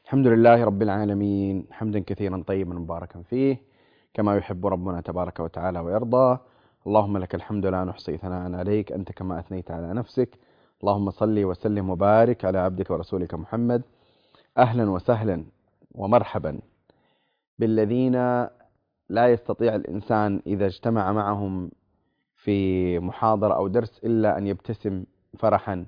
الحمد لله رب العالمين، حمدا كثيرا طيبا مباركا فيه كما يحب ربنا تبارك وتعالى ويرضى. اللهم لك الحمد لا نحصي ثناء عليك أنت كما أثنيت على نفسك. اللهم صل وسلم وبارك على عبدك ورسولك محمد. أهلا وسهلا ومرحبا بالذين لا يستطيع الإنسان إذا اجتمع معهم في محاضرة أو درس إلا أن يبتسم فرحا،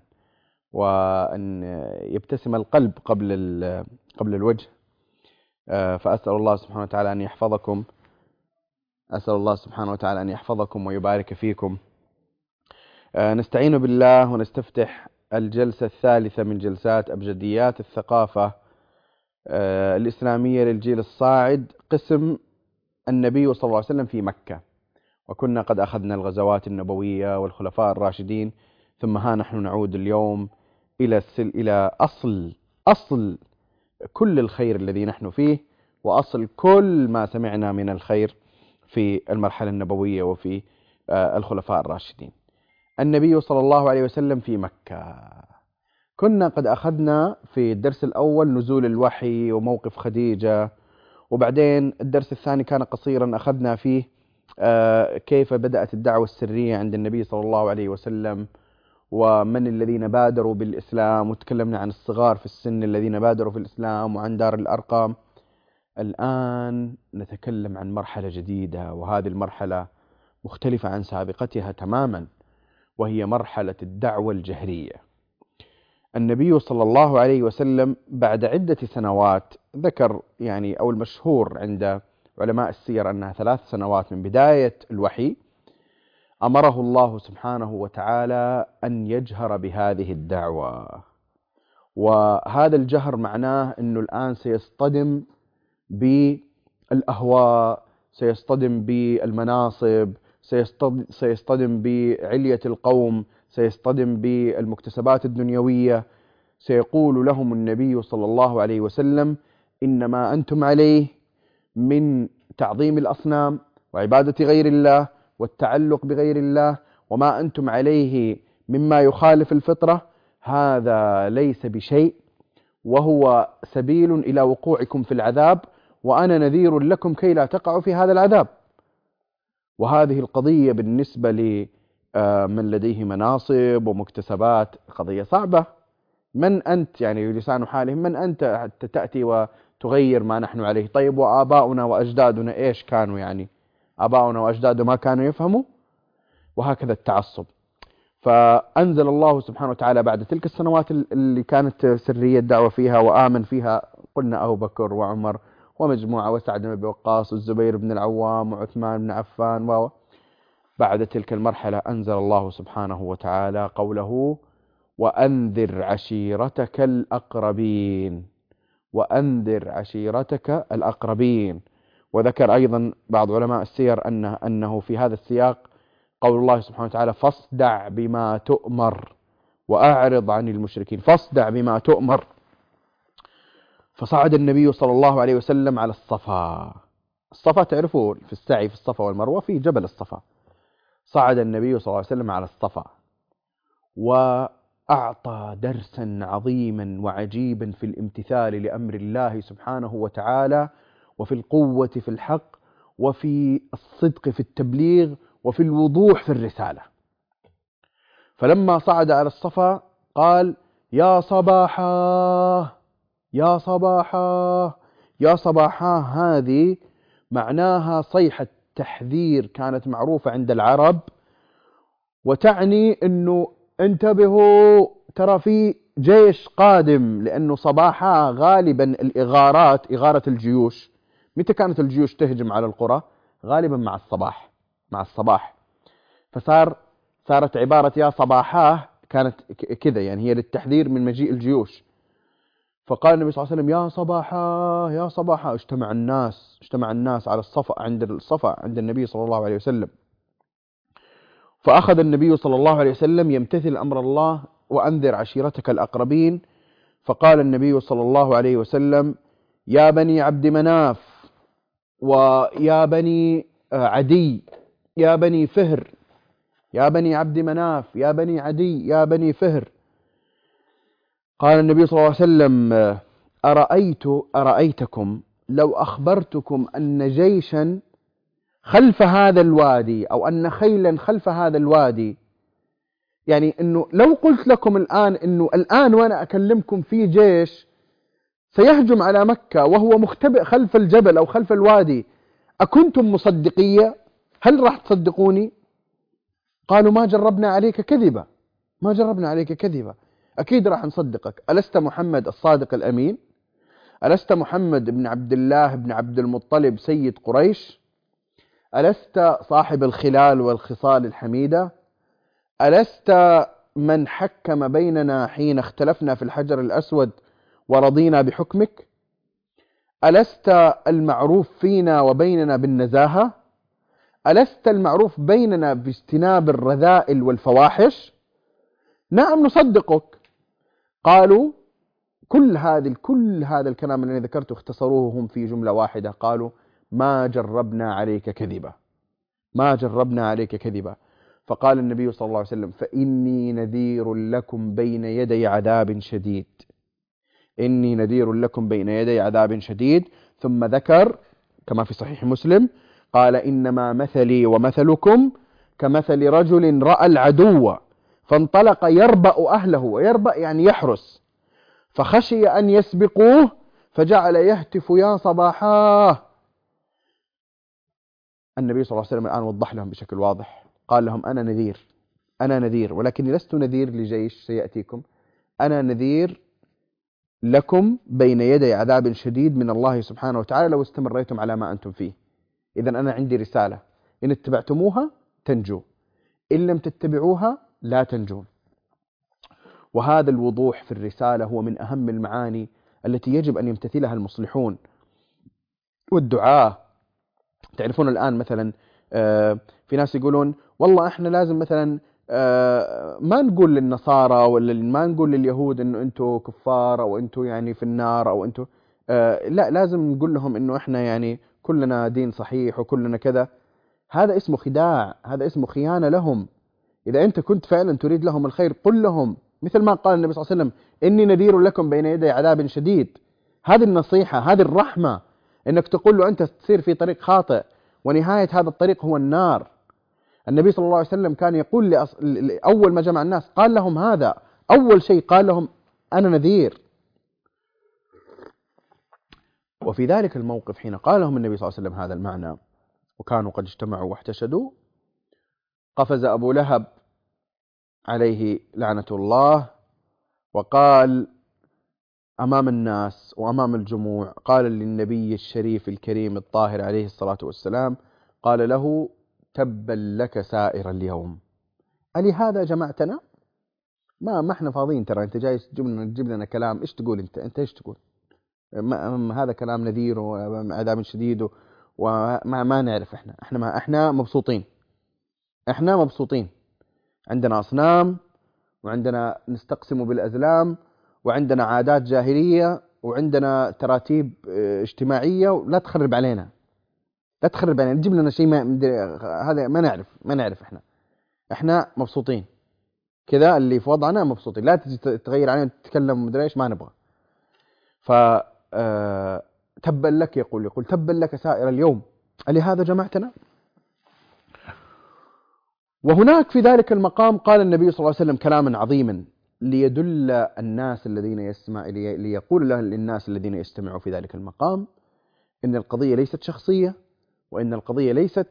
وأن يبتسم القلب قبل الوجه. فأسأل الله سبحانه وتعالى أن يحفظكم. أسأل الله سبحانه وتعالى أن يحفظكم ويبارك فيكم. نستعين بالله ونستفتح الجلسة الثالثة من جلسات أبجديات الثقافة الإسلامية للجيل الصاعد، قسم النبي صلى الله عليه وسلم في مكة. وكنا قد أخذنا الغزوات النبوية والخلفاء الراشدين، ثم ها نحن نعود اليوم إلى أصل كل الخير الذي نحن فيه، وأصل كل ما سمعنا من الخير في المرحلة النبوية وفي الخلفاء الراشدين. النبي صلى الله عليه وسلم في مكة. كنا قد أخذنا في الدرس الأول نزول الوحي وموقف خديجة، وبعدين الدرس الثاني كان قصيرا أخذنا فيه كيف بدأت الدعوة السرية عند النبي صلى الله عليه وسلم، ومن الذين بادروا بالإسلام، وتكلمنا عن الصغار في السن الذين بادروا في الإسلام وعن دار الأرقام. الآن نتكلم عن مرحلة جديدة، وهذه المرحلة مختلفة عن سابقتها تماما، وهي مرحلة الدعوة الجهرية. النبي صلى الله عليه وسلم بعد عدة سنوات، ذكر أو المشهور عند علماء السير أنها 3 سنوات من بداية الوحي، أمره الله سبحانه وتعالى أن يجهر بهذه الدعوة. وهذا الجهر معناه أنه الآن سيصطدم بالأهواء، سيصطدم بالمناصب، سيصطدم بعلية القوم، سيصطدم بالمكتسبات الدنيوية. سيقول لهم النبي صلى الله عليه وسلم: إنما أنتم عليه من تعظيم الأصنام وعبادة غير الله والتعلق بغير الله، وما أنتم عليه مما يخالف الفطرة، هذا ليس بشيء، وهو سبيل إلى وقوعكم في العذاب، وأنا نذير لكم كي لا تقعوا في هذا العذاب. وهذه القضية بالنسبة لمن لديه مناصب ومكتسبات قضية صعبة. من أنت لسان حالهم، من أنت حتى تأتي وتغير ما نحن عليه؟ طيب وآباؤنا وأجدادنا إيش كانوا؟ آباؤنا وأجدادنا ما كانوا يفهموا؟ وهكذا التعصب. فأنزل الله سبحانه وتعالى بعد تلك السنوات اللي كانت سرية الدعوة فيها وآمن فيها، قلنا أبو بكر وعمر ومجموعة، وسعد بن أبي وقاص والزبير بن العوام وعثمان بن عفان. بعد تلك المرحلة أنزل الله سبحانه وتعالى قوله: وأنذر عشيرتك الأقربين. وأنذر عشيرتك الأقربين. وذكر أيضا بعض علماء السير أنه في هذا السياق قول الله سبحانه وتعالى: فاصدع بما تؤمر وأعرض عن المشركين. فاصدع بما تؤمر. فصعد النبي صلى الله عليه وسلم على الصفا. الصفا تعرفوا في السعي في الصفا والمروة في جبل الصفا. صعد النبي صلى الله عليه وسلم على الصفا، وأعطى درسا عظيما وعجيبا في الامتثال لأمر الله سبحانه وتعالى، وفي القوة في الحق، وفي الصدق في التبليغ، وفي الوضوح في الرسالة. فلما صعد على الصفا قال: يا صباحا يا صباحا يا صباحا. هذه معناها صيحة تحذير كانت معروفة عند العرب، وتعني أنه انتبهوا ترى في جيش قادم. لأنه صباحا غالبا الإغارات، إغارة الجيوش، متى كانت الجيوش تهجم على القرى؟ غالبا مع الصباح. صارت عبارة يا صباحاه كانت كذا، هي للتحذير من مجيء الجيوش. فقال النبي صلى الله عليه وسلم: يا صباحا يا صباحا. اجتمع الناس على الصفا، عند الصفا عند النبي صلى الله عليه وسلم. فأخذ النبي صلى الله عليه وسلم يمتثل أمر الله: وأنذر عشيرتك الأقربين. فقال النبي صلى الله عليه وسلم: يا بني عبد مناف، ويا بني عدي، يا بني فهر. يا بني عبد مناف، يا بني عدي، يا بني فهر. قال النبي صلى الله عليه وسلم: أرأيتكم لو أخبرتكم أن جيشا خلف هذا الوادي، أو أن خيلا خلف هذا الوادي. يعني أنه لو قلت لكم الآن أنه الآن وأنا أكلمكم في جيش سيهجم على مكة وهو مختبئ خلف الجبل أو خلف الوادي، أكنتم مصدقية؟ هل راح تصدقوني؟ قالوا ما جربنا عليك كذبة، ما جربنا عليك كذبة، أكيد راح نصدقك. ألست محمد الصادق الأمين؟ ألست محمد بن عبد الله بن عبد المطلب سيد قريش؟ ألست صاحب الخلال والخصال الحميدة؟ ألست من حكم بيننا حين اختلفنا في الحجر الأسود ورضينا بحكمك؟ ألست المعروف فينا وبيننا بالنزاهة؟ ألست المعروف بيننا باجتناب الرذائل والفواحش؟ نعم نصدقك. قالوا كل هذا الكلام الذي ذكرته اختصروه هم في جملة واحدة، قالوا ما جربنا عليك كذبا، ما جربنا عليك كذبا. فقال النبي صلى الله عليه وسلم فإني نذير لكم بين يدي عذاب شديد، إني نذير لكم بين يدي عذاب شديد. ثم ذكر كما في صحيح مسلم قال إنما مثلي ومثلكم كمثل رجل رأى العدو فانطلق يربأ أهله، ويربأ يعني يحرس، فخشي أن يسبقوه فجعل يهتف يا صباحاه. النبي صلى الله عليه وسلم الآن وضح لهم بشكل واضح، قال لهم أنا نذير، أنا نذير، ولكني لست نذير لجيش سيأتيكم، أنا نذير لكم بين يدي عذاب شديد من الله سبحانه وتعالى لو استمريتم على ما أنتم فيه. إذن أنا عندي رسالة، إن اتبعتموها تنجو، إن لم تتبعوها لا تنجون. وهذا الوضوح في الرسالة هو من أهم المعاني التي يجب أن يمتثلها المصلحون والدعاة. تعرفون الآن مثلا في ناس يقولون والله احنا لازم مثلا ما نقول للنصارى ولا ما نقول لليهود انه انتم كفار او انتم يعني في النار او انتم لا، لازم نقول لهم انه احنا يعني كلنا دين صحيح وكلنا كذا. هذا اسمه خداع، هذا اسمه خيانة لهم. إذا أنت كنت فعلا تريد لهم الخير قل لهم مثل ما قال النبي صلى الله عليه وسلم إني نذير لكم بين يدي عذاب شديد. هذه النصيحة، هذه الرحمة، إنك تقول له أنت تسير في طريق خاطئ ونهاية هذا الطريق هو النار. النبي صلى الله عليه وسلم كان يقول أول ما جمع الناس قال لهم هذا، أول شيء قال لهم أنا نذير. وفي ذلك الموقف حين قال لهم النبي صلى الله عليه وسلم هذا المعنى وكانوا قد اجتمعوا واحتشدوا، قفز أبو لهب عليه لعنة الله وقال أمام الناس وأمام الجموع، قال للنبي الشريف الكريم الطاهر عليه الصلاة والسلام، قال له تبا لك سائر اليوم، ألهذا جمعتنا؟ ما احنا فاضيين، ترى انت جاي تجيب لنا كلام، ايش تقول انت ايش تقول؟ هذا كلام نذير وعذاب شديد وما نعرف. احنا مبسوطين، احنا مبسوطين، عندنا أصنام وعندنا نستقسم بالأزلام وعندنا عادات جاهلية وعندنا تراتيب اجتماعية، ولا تخرب علينا، لا تخرب علينا، تجيب لنا شيء هذا ما نعرف. احنا مبسوطين كذا، اللي في وضعنا مبسوطين، لا تجي تغير علينا تتكلم مدري ايش، ما نبغى. ف تبا لك، يقول تبا لك سائر اليوم، ألهذا جمعتنا؟ وهناك في ذلك المقام قال النبي صلى الله عليه وسلم كلاما عظيما ليدل الناس الذين ليقول للناس الذين يستمعوا في ذلك المقام إن القضية ليست شخصية، وإن القضية ليست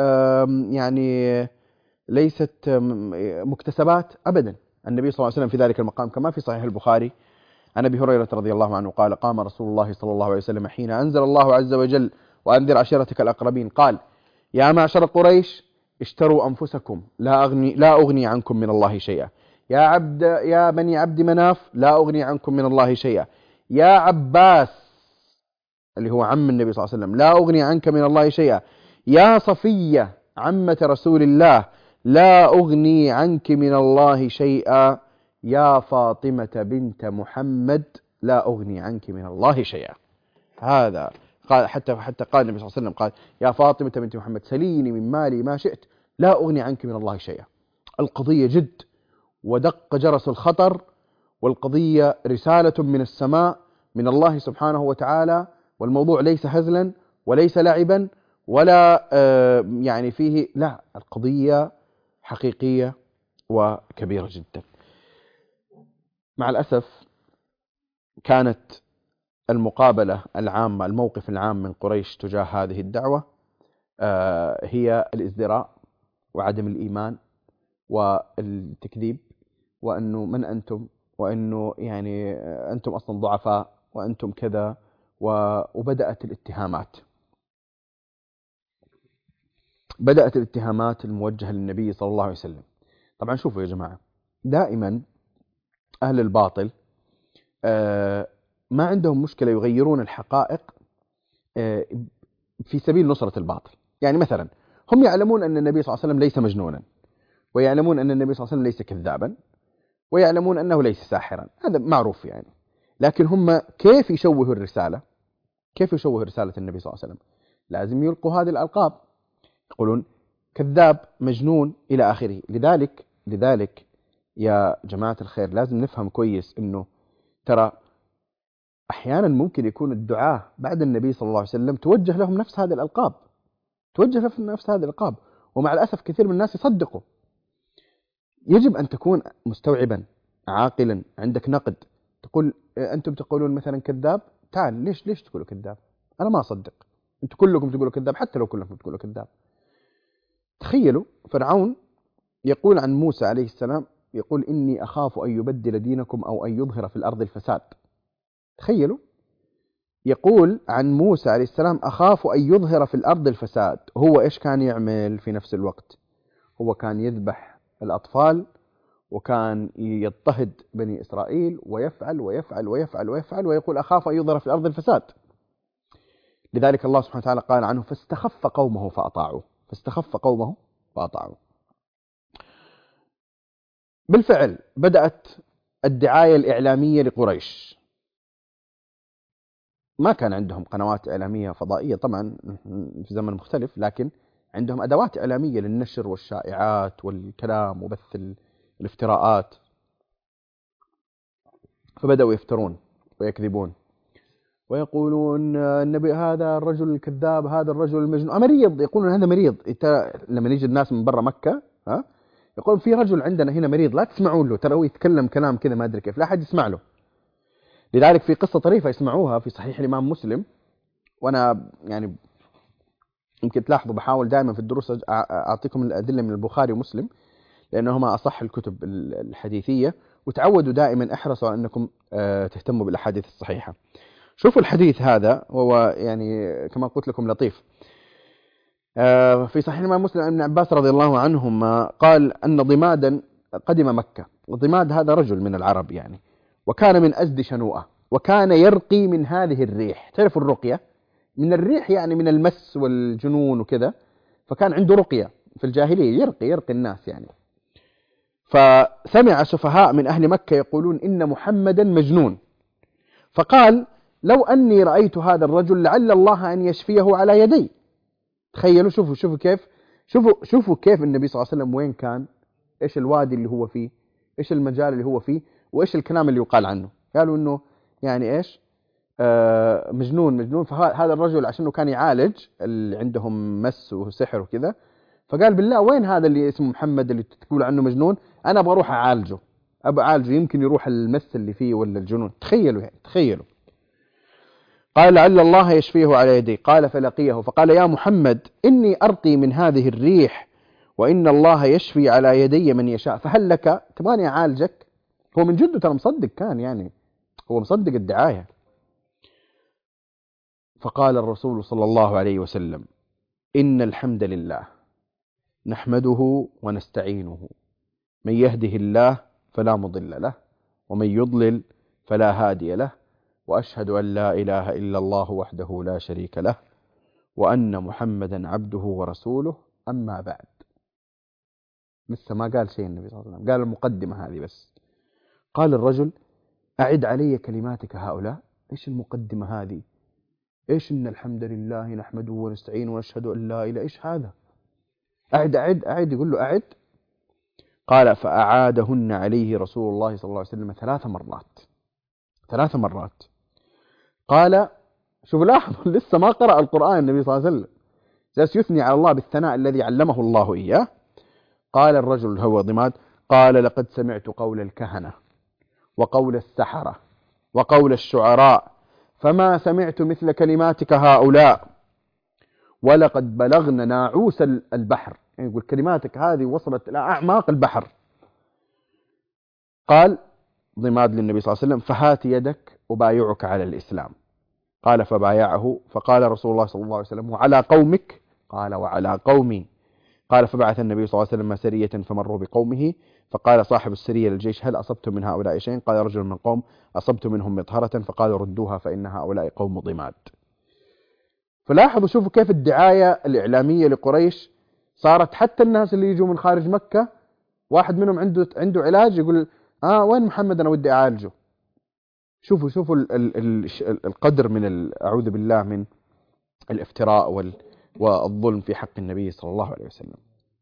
ليست مكتسبات أبدا. النبي صلى الله عليه وسلم في ذلك المقام كما في صحيح البخاري عن أبي هريرة رضي الله عنه قال قام رسول الله صلى الله عليه وسلم حين أنزل الله عز وجل وأنذر عشيرتك الأقربين، قال يا معشر قريش اشتروا أنفسكم لا أغني عنكم من الله شيئا، يا بني عبد مناف لا أغني عنكم من الله شيئا، يا عباس اللي هو عم النبي صلى الله عليه وسلم لا أغني عنك من الله شيئا، يا صفية عمة رسول الله لا أغني عنك من الله شيئا، يا فاطمة بنت محمد لا أغني عنك من الله شيئا. هذا قال حتى قال النبي صلى الله عليه وسلم قال يا فاطمة بنت محمد سليني من مالي ما شئت لا أغني عنك من الله شيئا. القضية جد ودق جرس الخطر، والقضية رسالة من السماء من الله سبحانه وتعالى، والموضوع ليس هزلا وليس لعبا ولا يعني فيه، لا، القضية حقيقية وكبيرة جدا. مع الأسف كانت المقابلة العامة، الموقف العام من قريش تجاه هذه الدعوة هي الازدراء وعدم الإيمان والتكذيب، وأنه من أنتم، وأنه يعني أنتم أصلا ضعفاء، وأنتم كذا، وبدأت الاتهامات. بدأت الاتهامات الموجهة للنبي صلى الله عليه وسلم. طبعا شوفوا يا جماعة، دائما أهل الباطل ما عندهم مشكلة يغيرون الحقائق في سبيل نصرة الباطل. يعني مثلا هم يعلمون أن النبي صلى الله عليه وسلم ليس مجنونا، ويعلمون أن النبي صلى الله عليه وسلم ليس كذابا، ويعلمون أنه ليس ساحرا، هذا معروف يعني. لكن هم كيف يشوهوا الرسالة؟ كيف يشوهوا رسالة النبي صلى الله عليه وسلم؟ لازم يلقوا هذه الألقاب، يقولون كذاب، مجنون، إلى آخره. لذلك يا جماعة الخير لازم نفهم كويس أنه ترى أحيانا ممكن يكون الدعاة بعد النبي صلى الله عليه وسلم توجه لهم نفس هذه الألقاب، ومع الأسف كثير من الناس يصدقوا. يجب أن تكون مستوعبا عاقلا، عندك نقد، تقول أنتم تقولون مثلا كذاب، تعال ليش تقولوا كذاب؟ أنا ما أصدق، أنتم كلكم تقولوا كذاب، حتى لو كلكم تقولوا كذاب. تخيلوا فرعون يقول عن موسى عليه السلام، يقول إني أخاف أن يبدل دينكم أو أن يظهر في الأرض الفساد. تخيلوا، يقول عن موسى عليه السلام أخاف أن يظهر في الأرض الفساد. هو إيش كان يعمل في نفس الوقت؟ هو كان يذبح الأطفال، وكان يضطهد بني إسرائيل، ويفعل ويفعل ويفعل ويفعل، ويقول أخاف أن يظهر في الأرض الفساد. لذلك الله سبحانه وتعالى قال عنه فاستخف قومه فأطاعوه. بالفعل بدأت الدعاية الإعلامية لقريش. ما كان عندهم قنوات إعلامية فضائية طبعا في زمن مختلف، لكن عندهم أدوات إعلامية للنشر والشائعات والكلام وبث الافتراءات. فبدأوا يفترون ويكذبون ويقولون النبي هذا الرجل الكذاب، هذا الرجل المجنون، مريض، يقولون هذا مريض. لما يجي الناس من برا مكة يقول في رجل عندنا هنا مريض، لا تسمعون له، ترى هو يتكلم كلام كذا ما أدري كيف، لا أحد يسمع له. لذلك في قصة طريفة يسمعوها في صحيح الإمام مسلم، وأنا يعني يمكن تلاحظوا بحاول دائما في الدروس أعطيكم الأدلة من البخاري ومسلم، لأنهما أصح الكتب الحديثية، وتعودوا دائما احرصوا على أنكم تهتموا بالأحاديث الصحيحة. شوفوا الحديث هذا، وهو يعني كما قلت لكم لطيف. في صحيح الإمام مسلم ابن عباس رضي الله عنهما قال أن ضمادا قدم مكة، وضماد هذا رجل من العرب يعني، وكان من أزد شنوءة، وكان يرقي من هذه الريح. تعرف الرقية من الريح، يعني من المس والجنون وكذا، فكان عنده رقية في الجاهلية، يرقي الناس يعني. فسمع سفهاء من أهل مكة يقولون إن محمدا مجنون، فقال لو أني رأيت هذا الرجل لعل الله أن يشفيه على يدي. تخيلوا، شوفوا كيف النبي صلى الله عليه وسلم وين كان، إيش الوادي اللي هو فيه، إيش المجال اللي هو فيه، وإيش الكلام اللي يقال عنه. قالوا إنه يعني إيش مجنون. فهذا الرجل عشانه كان يعالج اللي عندهم مس وسحر وكذا، فقال بالله وين هذا اللي اسمه محمد اللي تقول عنه مجنون، أنا أبغى أروح أعالجه، يمكن يروح المس اللي فيه ولا الجنون. تخيلوا. قال لعل الله يشفيه على يدي. قال فلقيه فقال يا محمد إني أرقي من هذه الريح، وإن الله يشفي على يدي من يشاء، فهل لك تبغاني أعالجك؟ هو من جده ترى مصدق، كان يعني هو مصدق الدعاية. فقال الرسول صلى الله عليه وسلم إن الحمد لله نحمده ونستعينه، من يهده الله فلا مضل له، ومن يضلل فلا هادي له، وأشهد أن لا إله إلا الله وحده لا شريك له، وأن محمدا عبده ورسوله، أما بعد. لسه ما قال شيء النبي صلى الله عليه وسلم، قال المقدمة هذه بس. قال الرجل أعد علي كلماتك هؤلاء. إيش المقدمة هذه؟ إيش إن الحمد لله نحمده ونستعينه ونشهد أن لا إله، إيش هذا؟ أعد، يقول له أعد. قال فأعادهن عليه رسول الله صلى الله عليه وسلم 3 مرات. قال، شوف لاحظ لسه ما قرأ القرآن النبي صلى الله عليه وسلم، جالس يثني على الله بالثناء الذي علمه الله إياه. قال الرجل هو ضماد: قال لقد سمعت قول الكهنة وقول السحرة وقول الشعراء فما سمعت مثل كلماتك هؤلاء، ولقد بلغنا ناعوس البحر. يعني يقول كلماتك هذه وصلت إلى أعماق البحر. قال ضماد للنبي صلى الله عليه وسلم: فهات يدك أبايعك على الإسلام. قال فبايعه. فقال رسول الله صلى الله عليه وسلم: وعلى قومك؟ قال: وعلى قومي. قال فبعث النبي صلى الله عليه وسلم سرية فمروا بقومه، فقال صاحب السرية للجيش: هل أصبتم من هؤلاء شيئا؟ قال رجل من القوم: أصبت منهم مطهرة. فقالوا: ردوها فإن هؤلاء قوم ضماد. فلاحظوا شوفوا كيف الدعاية الإعلامية لقريش صارت، حتى الناس اللي يجوا من خارج مكة واحد منهم عنده علاج يقول: وين محمد أنا ودي أعالجه. شوفوا القدر من أعوذ بالله من الافتراء والظلم في حق النبي صلى الله عليه وسلم.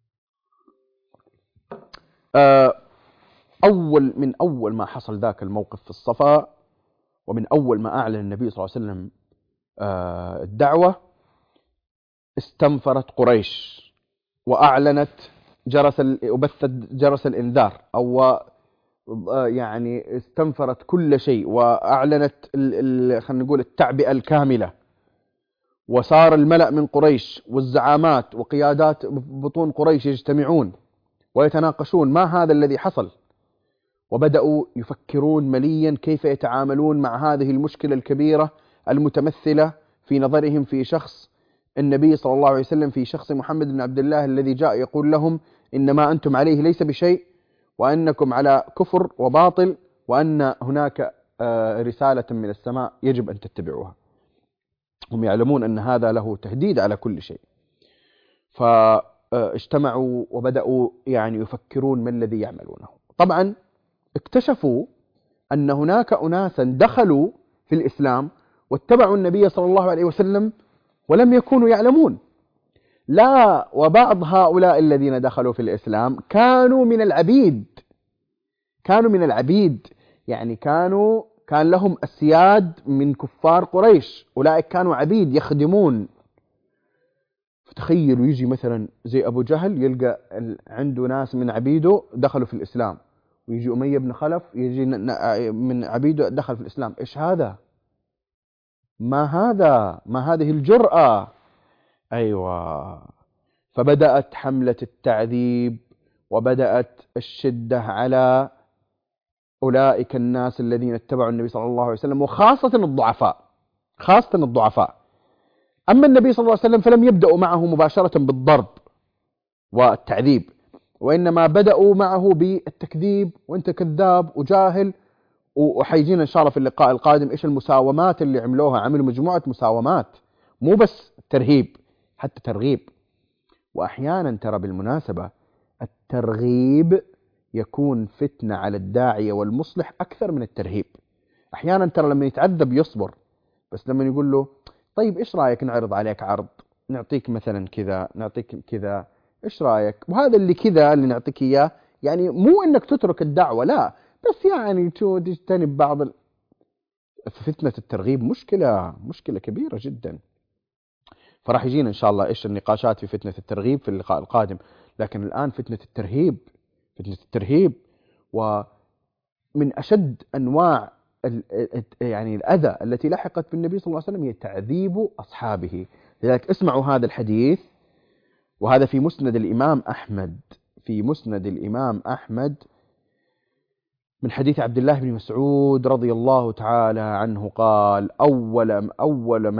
من أول ما حصل ذاك الموقف في الصفا، ومن أول ما أعلن النبي صلى الله عليه وسلم الدعوة، استنفرت قريش وأعلنت وبثت جرس الإنذار، أو يعني استنفرت كل شيء وأعلنت خلينا نقول التعبئة الكاملة. وصار الملأ من قريش والزعامات وقيادات بطون قريش يجتمعون ويتناقشون ما هذا الذي حصل، وبدأوا يفكرون مليا كيف يتعاملون مع هذه المشكلة الكبيرة المتمثلة في نظرهم في شخص النبي صلى الله عليه وسلم، في شخص محمد بن عبد الله الذي جاء يقول لهم إن ما أنتم عليه ليس بشيء، وأنكم على كفر وباطل، وأن هناك رسالة من السماء يجب أن تتبعوها. هم يعلمون أن هذا له تهديد على كل شيء. فاجتمعوا وبدأوا يعني يفكرون ما الذي يعملونه. طبعا اكتشفوا أن هناك أناسا دخلوا في الإسلام واتبعوا النبي صلى الله عليه وسلم ولم يكونوا يعلمون. لا، وبعض هؤلاء الذين دخلوا في الإسلام كانوا من العبيد، يعني كان لهم أسياد من كفار قريش، أولئك كانوا عبيد يخدمون. فتخيلوا يجي مثلا زي أبو جهل يلقى عنده ناس من عبيده دخلوا في الإسلام، ويجي أمية بن خلف يجي من عبيده دخل في الإسلام. إيش هذا؟ ما هذه الجرأة؟ أيوة. فبدأت حملة التعذيب وبدأت الشدة على أولئك الناس الذين اتبعوا النبي صلى الله عليه وسلم، وخاصة الضعفاء. أما النبي صلى الله عليه وسلم فلم يبدأوا معه مباشرة بالضرب والتعذيب، وإنما بدأوا معه بالتكذيب: وأنت كذاب وجاهل. وحيجينا إن شاء الله في اللقاء القادم إيش المساومات اللي عملوها. عملوا مجموعة مساومات، مو بس ترهيب، حتى ترغيب. وأحيانا ترى بالمناسبة الترغيب يكون فتنة على الداعية والمصلح أكثر من الترهيب. أحيانا ترى لما يتعذب يصبر، بس لما يقول له طيب إيش رأيك نعرض عليك عرض، نعطيك مثلا كذا، نعطيك كذا، إيش رأيك، وهذا اللي كذا اللي نعطيك إياه، يعني مو إنك تترك الدعوة، لا، بس يعني تجتنب بعض فتنة الترغيب مشكلة كبيرة جدا. فراح يجينا إن شاء الله إيش النقاشات في فتنة الترغيب في اللقاء القادم. لكن الآن فتنة الترهيب ومن أشد أنواع يعني الأذى التي لحقت بالنبي صلى الله عليه وسلم هي تعذيب أصحابه. لذلك اسمعوا هذا الحديث، وهذا في مسند الإمام أحمد من حديث عبد الله بن مسعود رضي الله تعالى عنه قال: أول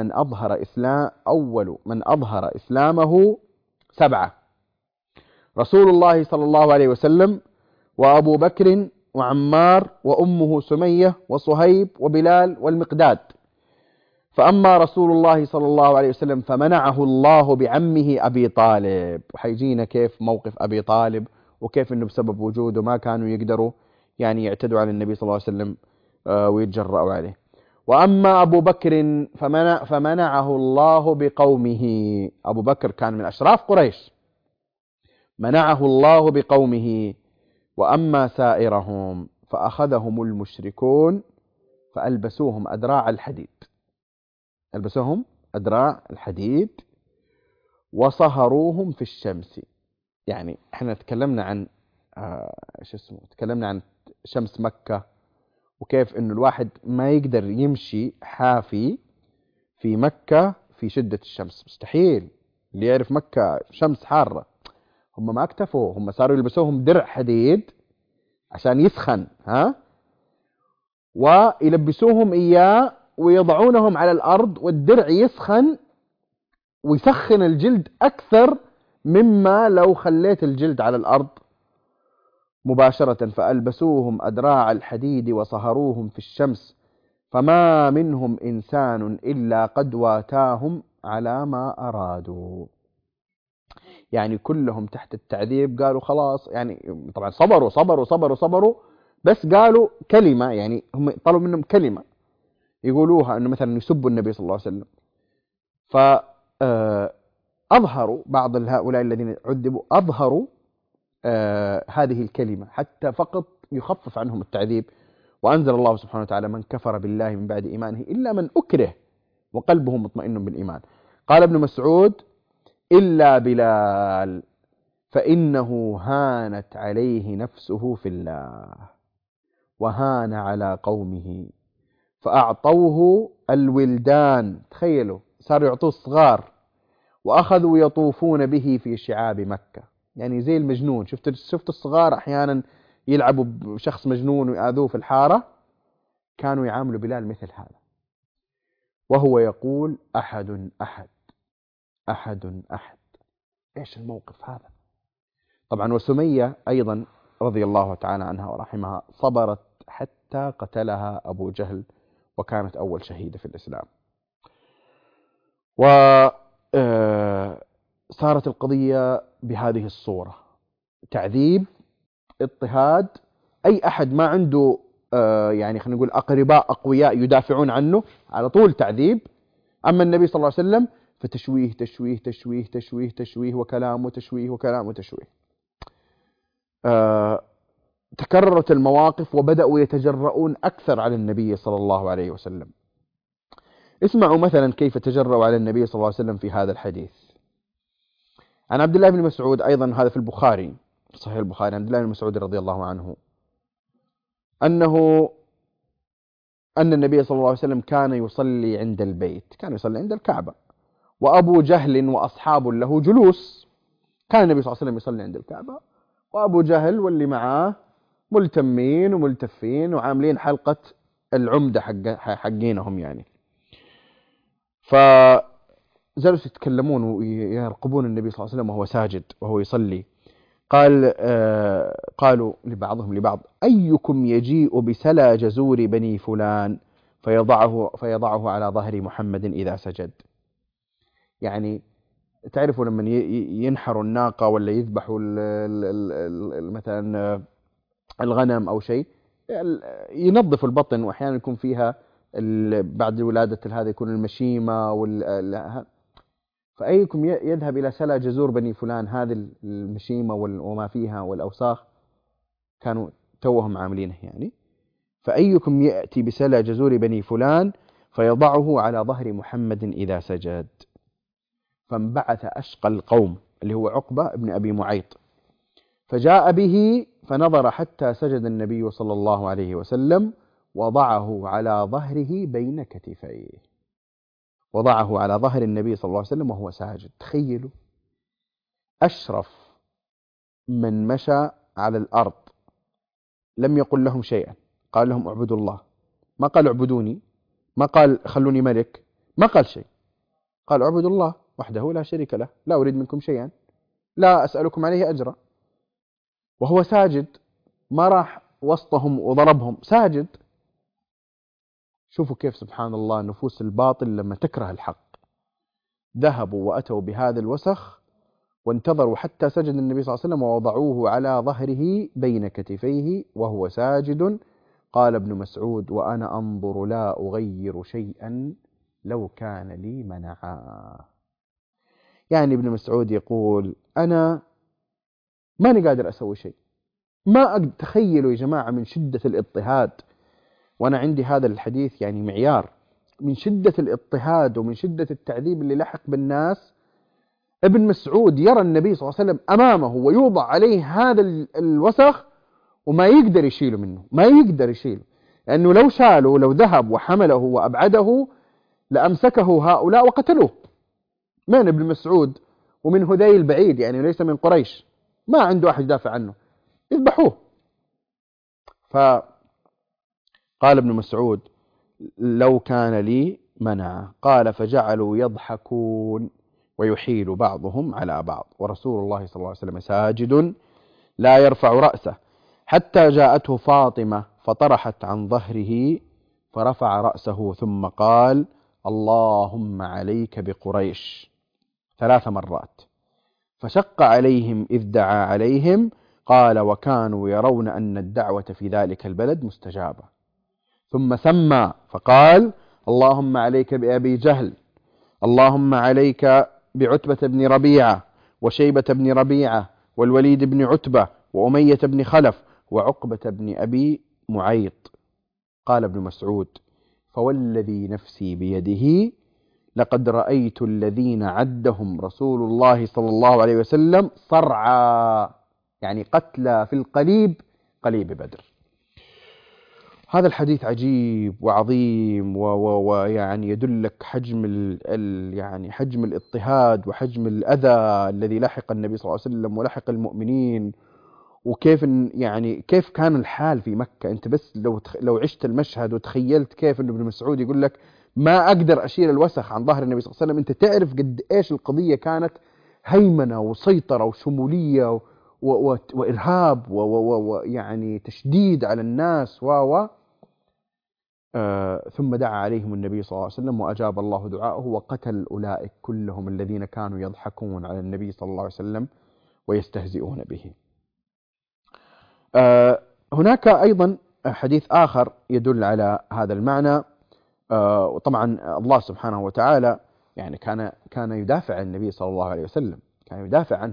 من أظهر إسلامه 7: رسول الله صلى الله عليه وسلم، وأبو بكر، وعمار، وأمه سمية، وصهيب، وبلال، والمقداد. فأما رسول الله صلى الله عليه وسلم فمنعه الله بعمه أبي طالب. وحيجينا كيف موقف أبي طالب، وكيف أنه بسبب وجوده ما كانوا يقدروا يعني يعتدوا على النبي صلى الله عليه وسلم ويتجرأوا عليه. وأما أبو بكر فمنعه الله بقومه. أبو بكر كان من أشراف قريش، منعه الله بقومه. وأما سائرهم فأخذهم المشركون فألبسوهم أدراع الحديد. ألبسوهم أدراع الحديد وصهروهم في الشمس. يعني احنا تكلمنا عن تكلمنا عن شمس مكة، وكيف انه الواحد ما يقدر يمشي حافي في مكة في شدة الشمس، مستحيل. اللي يعرف مكة شمس حارة. هم ما اكتفوا، هم صاروا يلبسوهم درع حديد عشان يسخن، ويلبسوهم إياه ويضعونهم على الأرض، والدرع يسخن ويسخن الجلد أكثر مما لو خليت الجلد على الأرض مباشرة. فألبسوهم أدراع الحديد وصهروهم في الشمس، فما منهم إنسان إلا قد واتاهم على ما أرادوا. يعني كلهم تحت التعذيب قالوا خلاص، يعني طبعا صبروا صبروا صبروا صبروا، بس قالوا كلمة، يعني هم طلبوا منهم كلمة يقولوها، أنه مثلا يسبوا النبي صلى الله عليه وسلم. فأظهروا بعض هؤلاء الذين عذبوا، أظهروا هذه الكلمة حتى فقط يخفف عنهم التعذيب. وأنزل الله سبحانه وتعالى: من كفر بالله من بعد إيمانه إلا من أكره وقلبه مطمئن بالإيمان. قال ابن مسعود: إلا بلال فإنه هانت عليه نفسه في الله وهان على قومه فأعطوه الولدان. تخيلوا، صاروا يعطوه الصغار، وأخذوا يطوفون به في شعاب مكة. يعني زي المجنون. شفت الصغار أحيانا يلعبوا بشخص مجنون ويأذوه في الحارة، كانوا يعاملوا بلال مثل هذا، وهو يقول: أحد أحد أحد أحد. إيش الموقف هذا؟ طبعا وسمية أيضا رضي الله تعالى عنها ورحمها صبرت حتى قتلها أبو جهل، وكانت أول شهيدة في الإسلام. وصارت القضية بهذه الصورة: تعذيب، اضطهاد، أي أحد ما عنده يعني خلينا نقول أقرباء أقوياء يدافعون عنه، على طول تعذيب. أما النبي صلى الله عليه وسلم فتشويه تشويه تشويه تشويه تشويه وكلام وتشويه وكلام وتشويه. تكررت المواقف وبدأوا يتجرؤون أكثر على النبي صلى الله عليه وسلم. اسمعوا مثلا كيف تجرؤوا على النبي صلى الله عليه وسلم في هذا الحديث. عن عبد الله بن مسعود، أيضا هذا في البخاري، صحيح البخاري، عن عبد الله بن مسعود رضي الله عنه أن النبي صلى الله عليه وسلم كان يصلي عند البيت، كان يصلي عند الكعبة، وأبو جهل وأصحاب له جلوس. كان النبي صلى الله عليه وسلم يصلي عند الكعبة، وأبو جهل واللي معاه ملتمين وملتفين وعاملين حلقة العمدة حقينهم يعني. فجلسوا يتكلمون ويرقبون النبي صلى الله عليه وسلم وهو ساجد وهو يصلي. قالوا لبعضهم لبعض: أيكم يجيء بسلا جزور بني فلان فيضعه على ظهر محمد إذا سجد. يعني تعرفوا لما ينحروا الناقة ولا يذبحوا مثلا الغنم أو شيء، ينظفوا البطن، وأحيانا يكون فيها بعد ولادة هذا يكون المشيمة فأيكم يذهب إلى سلا جزور بني فلان، هذه المشيمة وما فيها والأوساخ كانوا توهم عاملينه يعني. فأيكم يأتي بسلا جزور بني فلان فيضعه على ظهر محمد إذا سجد. فانبعث أشقى القوم اللي هو عقبة بن أبي معيط، فجاء به فنظر حتى سجد النبي صلى الله عليه وسلم، وضعه على ظهره بين كتفيه، وضعه على ظهر النبي صلى الله عليه وسلم وهو ساجد. تخيلوا، أشرف من مشى على الأرض لم يقل لهم شيئا، قال لهم اعبدوا الله، ما قال اعبدوني، ما قال خلوني ملك، ما قال شيء، قال اعبدوا الله وحده لا شريك له، لا أريد منكم شيئا، لا أسألكم عليه أجرا. وهو ساجد، ما راح وسطهم وضربهم، ساجد. شوفوا كيف سبحان الله نفوس الباطل لما تكره الحق. ذهبوا وأتوا بهذا الوسخ وانتظروا حتى سجد النبي صلى الله عليه وسلم، ووضعوه على ظهره بين كتفيه وهو ساجد. قال ابن مسعود: وأنا أنظر لا أغير شيئا لو كان لي منعا. يعني ابن مسعود يقول: أنا ماني قادر أسوي شيء، ما أقدر. تخيلوا يا جماعة من شدة الاضطهاد. وأنا عندي هذا الحديث يعني معيار من شدة الاضطهاد ومن شدة التعذيب اللي لحق بالناس، ابن مسعود يرى النبي صلى الله عليه وسلم أمامه ويوضع عليه هذا الوسخ وما يقدر يشيله منه، ما يقدر يشيله، لأنه لو شاله، لو ذهب وحمله وأبعده لأمسكه هؤلاء وقتلوه. من ابن مسعود ومن هذيل بعيد، يعني ليس من قريش، ما عنده أحد يدافع عنه، يذبحوه. فقال ابن مسعود: لو كان لي منع. قال: فجعلوا يضحكون ويحيل بعضهم على بعض، ورسول الله صلى الله عليه وسلم ساجد لا يرفع رأسه، حتى جاءته فاطمة فطرحت عن ظهره فرفع رأسه ثم قال: اللهم عليك بقريش 3 مرات. فشق عليهم إذ دعا عليهم. قال: وكانوا يرون أن الدعوة في ذلك البلد مستجابة. ثم سمى فقال: اللهم عليك بأبي جهل، اللهم عليك بعتبة بن ربيعة وشيبة بن ربيعة والوليد بن عتبة وأمية بن خلف وعقبة بن أبي معيط. قال ابن مسعود: فوالذي نفسي بيده لقد رأيت الذين عدهم رسول الله صلى الله عليه وسلم صرعى، يعني قتلى في القليب، قليب بدر. هذا الحديث عجيب وعظيم ويعني يدلك حجم يعني حجم الاضطهاد وحجم الأذى الذي لحق النبي صلى الله عليه وسلم ولحق المؤمنين، وكيف يعني كيف كان الحال في مكة. أنت بس لو عشت المشهد وتخيلت كيف إن ابن مسعود يقول لك ما أقدر أشيل الوسخ عن ظهر النبي صلى الله عليه وسلم، أنت تعرف قد إيش القضية كانت هيمنة وسيطرة وشمولية وإرهاب ويعني تشديد على الناس ثم دعا عليهم النبي صلى الله عليه وسلم وأجاب الله دعاءه وقتل أولئك كلهم الذين كانوا يضحكون على النبي صلى الله عليه وسلم ويستهزئون به. هناك أيضا حديث آخر يدل على هذا المعنى، وطبعا الله سبحانه وتعالى يعني كان يدافع عن النبي صلى الله عليه وسلم، كان يدافع عنه.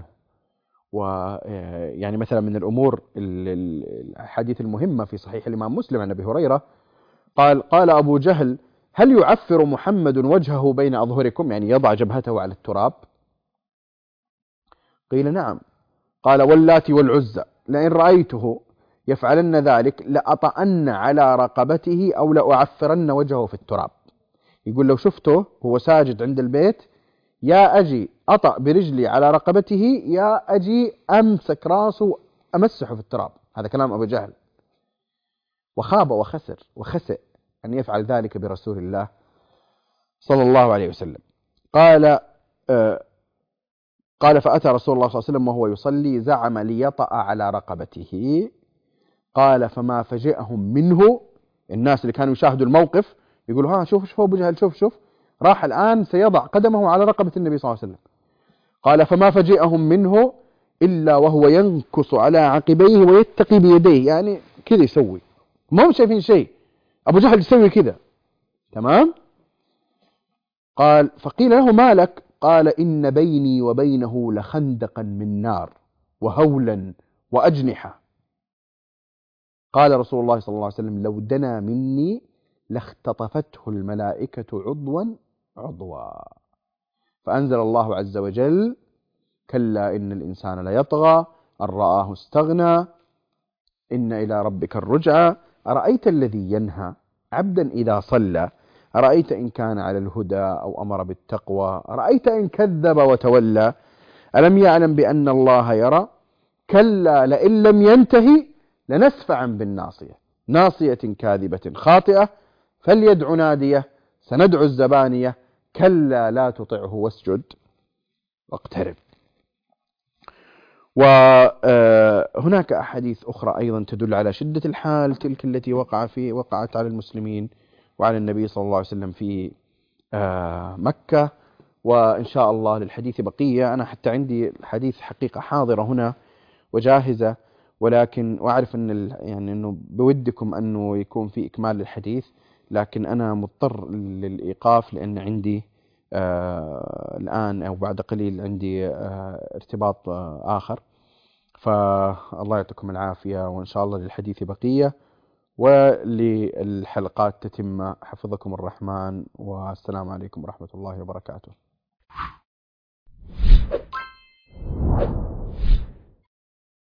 ويعني مثلا من الأمور الحديث المهمة في صحيح الإمام مسلم عن أبي هريرة قال أبو جهل: هل يعفر محمد وجهه بين أظهركم، يعني يضع جبهته على التراب؟ قيل: نعم. قال: واللات والعزى لئن رأيته يفعلن ذلك لأطأن على رقبته أو لأعفرن وجهه في التراب. يقول لو شفته هو ساجد عند البيت، يا أجي أطأ برجلي على رقبته، يا أجي أمسك راسه أمسحه في التراب. هذا كلام أبو جهل. وخاب وخسر وخسئ أن يفعل ذلك برسول الله صلى الله عليه وسلم. قال فأتى رسول الله صلى الله عليه وسلم وهو يصلي زعم ليطأ على رقبته. قال فما فجئهم منه، الناس اللي كانوا يشاهدوا الموقف يقولوا: ها شوف أبو جهل، شوف راح الآن سيضع قدمه على رقبة النبي صلى الله عليه وسلم. قال فما فجئهم منه إلا وهو ينكص على عقبيه ويتقي بيديه، يعني كذا يسوي، ما هم شايفين شيء، أبو جهل يسوي كذا. تمام. قال فقيل له: ما لك؟ قال: إن بيني وبينه لخندقا من نار وهولا وأجنحة. قال رسول الله صلى الله عليه وسلم: لو دنا مني لاختطفته الملائكة عضوا عضوا. فأنزل الله عز وجل: كلا إن الإنسان ليطغى أن رآه استغنى إن إلى ربك الرجعى أرأيت الذي ينهى عبدا إذا صلى أرأيت إن كان على الهدى أو أمر بالتقوى أرأيت إن كذب وتولى ألم يعلم بأن الله يرى كلا لئن لم ينتهي لنسفعا بالناصية ناصية كاذبة خاطئة فليدع ناديه سندعو الزبانية كلا لا تطعه واسجد واقترب. وهناك أحاديث أخرى أيضا تدل على شدة الحال تلك التي وقعت على المسلمين وعلى النبي صلى الله عليه وسلم في مكة. وإن شاء الله للحديث بقية، أنا حتى عندي الحديث حقيقة حاضرة هنا وجاهزة، ولكن وأعرف يعني أنه بودكم أنه يكون في إكمال للحديث، لكن أنا مضطر للإيقاف لأن عندي الآن أو بعد قليل عندي ارتباط آخر. فالله يعطيكم العافية، وإن شاء الله للحديث بقية، وللحلقات تتم. حفظكم الرحمن، والسلام عليكم ورحمة الله وبركاته.